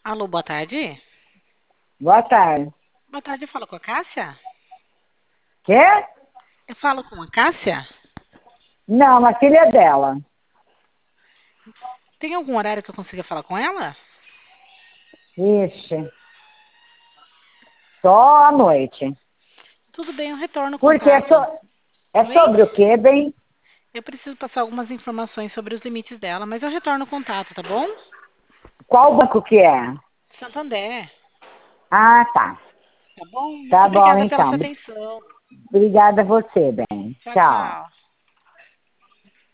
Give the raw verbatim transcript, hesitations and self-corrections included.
Alô, boa tarde. Boa tarde. Boa tarde, eu falo com a Cássia? Quê? Eu falo com a Cássia? Não, a filha dela. Tem algum horário que eu consiga falar com ela? Ixi. Só à noite. Tudo bem, eu retorno o Porque é, contato. so... é Oi? sobre o quê, bem? Eu preciso passar algumas informações sobre os limites dela, mas eu retorno o contato, tá bom? Qual banco que é? Santander. Ah, tá. Tá bom? Muito Tá bom, obrigada pela sua então. atenção. Obrigada a você, bem. Tchau, Tchau. tchau.